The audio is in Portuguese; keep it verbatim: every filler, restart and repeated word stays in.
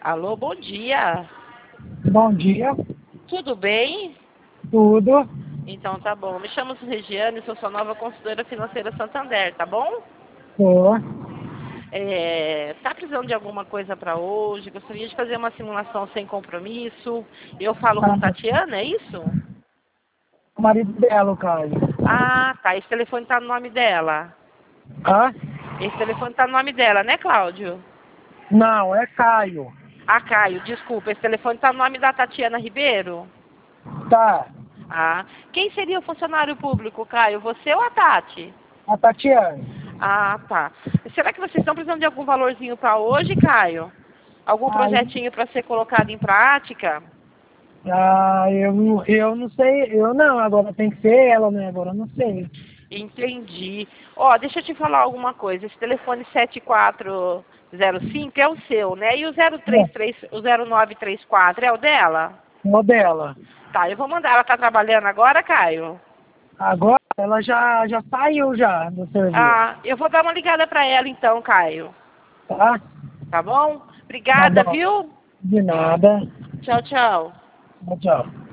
Alô, bom dia. Bom dia, Tudo bem? tudo. Então tá bom. Me chamo Regiane, sou sua nova consultora financeira Santander, tá bom? Tô. É, tá precisando de alguma coisa para hoje? Gostaria de fazer uma simulação sem compromisso. Eu falo com Ah, Tatiana, é isso? o marido dela, o Caio. Ah, tá. Esse telefone tá no nome dela. Hã? Esse telefone tá no nome dela, né, Cláudio? Não, é Caio. Ah, Caio, desculpa. Esse telefone tá no nome da Tatiana Ribeiro? Tá. Ah, quem seria o funcionário público, Caio? Você ou a Tati? A Tatiane. Ah, tá. Será que vocês estão precisando de algum valorzinho para hoje, Caio? Algum Aí, projetinho para ser colocado em prática? ah, eu, não- eu não sei, eu não, agora tem que ser ela, né? Agora eu não sei. Entendi. Ó, deixa eu te falar alguma coisa. Esse telefone sete quatro zero cinco é o seu, né? E o zero três É, três, o zero nove três quatro é o dela? o dela. Tá, eu vou mandar. Ela tá trabalhando agora, Caio? Agora ela já, já saiu já do serviço, Ah, eu vou dar uma ligada para ela então, Caio. tá? Tá bom? Tá Obrigada, bom. viu? De nada. Tchau, tchau. Tchau, tchau.